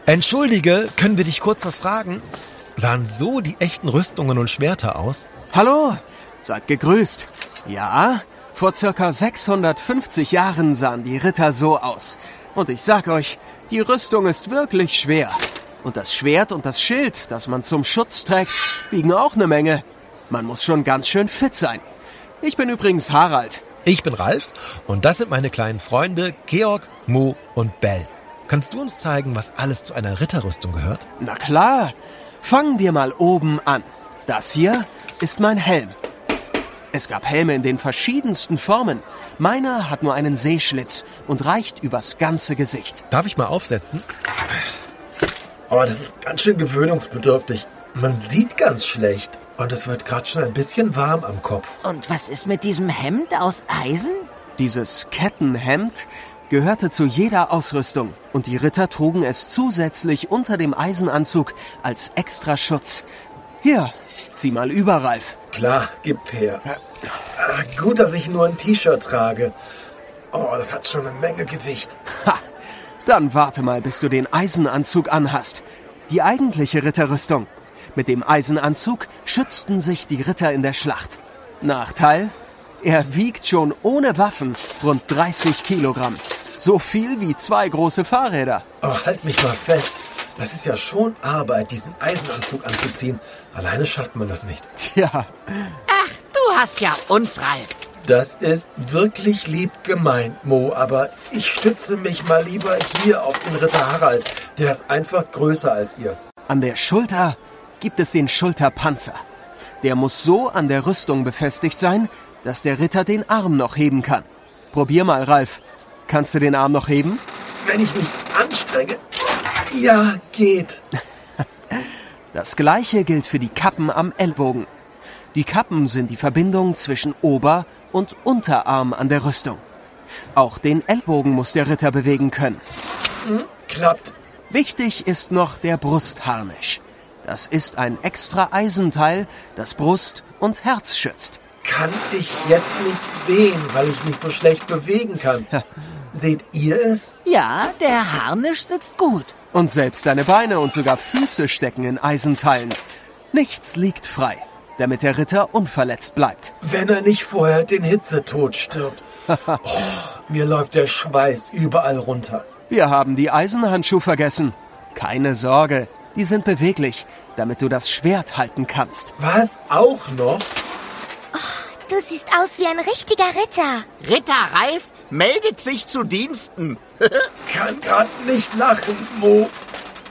Entschuldige, können wir dich kurz was fragen? Sahen so die echten Rüstungen und Schwerter aus? Hallo, seid gegrüßt. Ja, vor circa 650 Jahren sahen die Ritter so aus. Und ich sag euch, die Rüstung ist wirklich schwer. Und das Schwert und das Schild, das man zum Schutz trägt, wiegen auch eine Menge. Man muss schon ganz schön fit sein. Ich bin übrigens Harald. Ich bin Ralf und das sind meine kleinen Freunde Georg, Mo und Bell. Kannst du uns zeigen, was alles zu einer Ritterrüstung gehört? Na klar. Fangen wir mal oben an. Das hier ist mein Helm. Es gab Helme in den verschiedensten Formen. Meiner hat nur einen Sehschlitz und reicht übers ganze Gesicht. Darf ich mal aufsetzen? Oh, das ist ganz schön gewöhnungsbedürftig. Man sieht ganz schlecht und es wird gerade schon ein bisschen warm am Kopf. Und was ist mit diesem Hemd aus Eisen? Dieses Kettenhemd gehörte zu jeder Ausrüstung und die Ritter trugen es zusätzlich unter dem Eisenanzug als extra Schutz. Hier, zieh mal über, Ralf. Klar, gib her. Gut, dass ich nur ein T-Shirt trage. Oh, das hat schon eine Menge Gewicht. Ha, dann warte mal, bis du den Eisenanzug anhast. Die eigentliche Ritterrüstung. Mit dem Eisenanzug schützten sich die Ritter in der Schlacht. Nachteil? Er wiegt schon ohne Waffen rund 30 Kilogramm. So viel wie 2 große Fahrräder. Oh, halt mich mal fest. Das ist ja schon Arbeit, diesen Eisenanzug anzuziehen. Alleine schafft man das nicht. Tja. Ach, du hast ja uns, Ralf. Das ist wirklich lieb gemeint, Mo, aber ich stütze mich mal lieber hier auf den Ritter Harald. Der ist einfach größer als ihr. An der Schulter gibt es den Schulterpanzer. Der muss so an der Rüstung befestigt sein, dass der Ritter den Arm noch heben kann. Probier mal, Ralf. Kannst du den Arm noch heben? Wenn ich mich anstrenge... Ja, geht. Das Gleiche gilt für die Kappen am Ellbogen. Die Kappen sind die Verbindung zwischen Ober- und Unterarm an der Rüstung. Auch den Ellbogen muss der Ritter bewegen können. Klappt. Wichtig ist noch der Brustharnisch. Das ist ein extra Eisenteil, das Brust und Herz schützt. Kann ich jetzt nicht sehen, weil ich mich so schlecht bewegen kann. Seht ihr es? Ja, der Harnisch sitzt gut. Und selbst deine Beine und sogar Füße stecken in Eisenteilen. Nichts liegt frei, damit der Ritter unverletzt bleibt. Wenn er nicht vorher den Hitzetod stirbt. Oh, mir läuft der Schweiß überall runter. Wir haben die Eisenhandschuhe vergessen. Keine Sorge, die sind beweglich, damit du das Schwert halten kannst. Was? Auch noch? Du siehst aus wie ein richtiger Ritter. Ritter Ralf meldet sich zu Diensten. Kann grad nicht lachen, Mo.